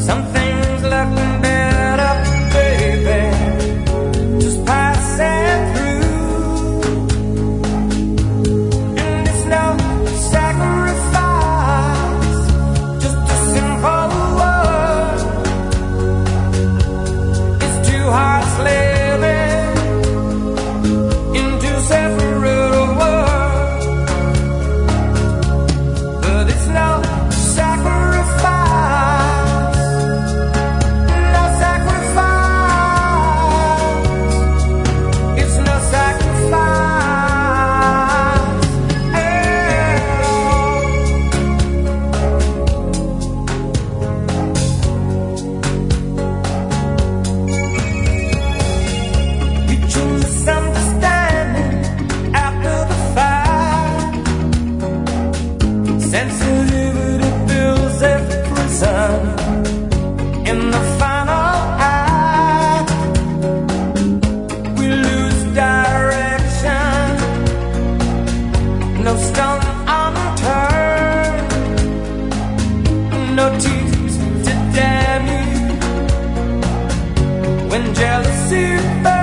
Something's looking better, baby. Just passing through. And it's no sacrifice, just a simple word. It's two hearts living in two separate worlds. But it's no sacrifice, no sacrifice. It's no sacrifice at all. Mutual misunderstanding after the fight. Sensitivity builds a prison in the final act. We lose direction, no stone unturned, no teeth to damn you. When jealousy burns,